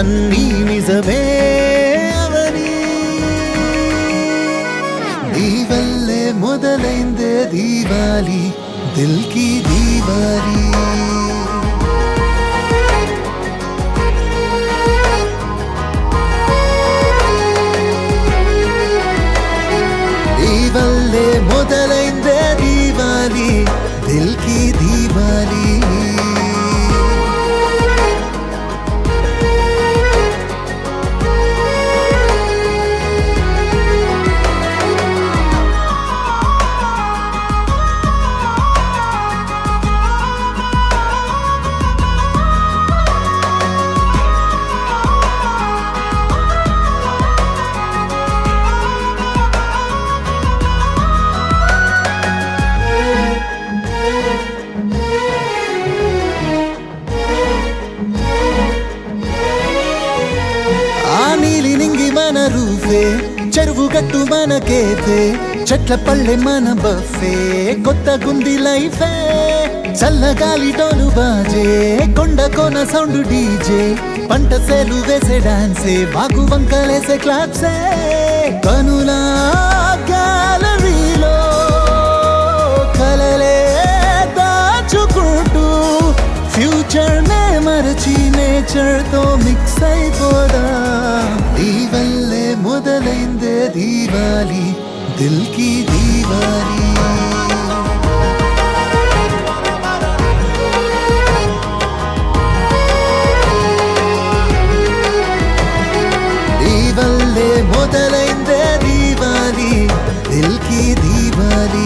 అన్నీ నిజమే అవని నీ వల్లే మొదలైందే దీవాలి దిల్ కి దీవాలి నీ వల్లే మొదలైందే దీవాలి దిల్ కి దీవాలి మన రూఫే చెరువు గట్టు మన కేఫే చెట్ల పళ్ళె మన బఫే కొత్త గుంది లైఫే చల్లగాలి టోలు బాజే కొండ కోన సౌండ్ డీజే పంట సేలు వేసే డాన్సే వాగు వంకలేసే క్లాప్సే కనులా గ్యాలరీలో కలలే దాచుకుంటూ ఫ్యూచర్ నే మరచి నేచర్ తో మిక్స్ అయిపోదా నీ వల్లే మొదలైందే దీవాలి దిల్ కి దీవాలి నీ వల్లే మొదలైందే దీవాలి దిల్ కి దీవాలి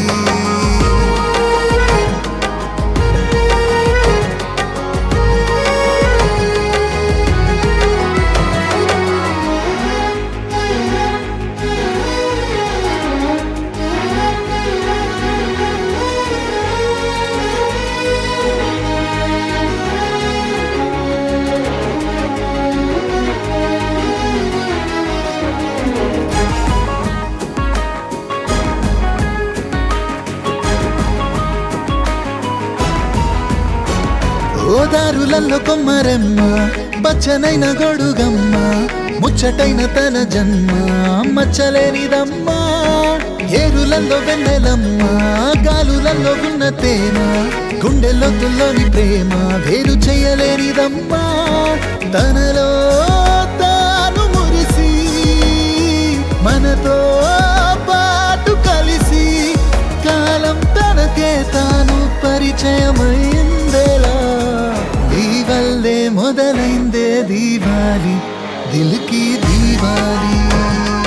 ఓదారులలో కొమ్మరెమ్మ పచ్చనైన గొడుగమ్మ ముచ్చటైన తన జన్మ మచ్చలేనిదమ్మ ఏరులలో వెన్నెలమ్మ గాలులలో ఉన్న తేమ గుండెల్లోతుల్లోని ప్రేమ వేరు చేయలేనిదమ్మ తనలో తాను మురిసి మనతో పాటు కలిసి కాలం తనకే తాను పరిచయమైందేలా నీ వల్లే మొదలైందే దీవాలి దిల్ కి దీవాలి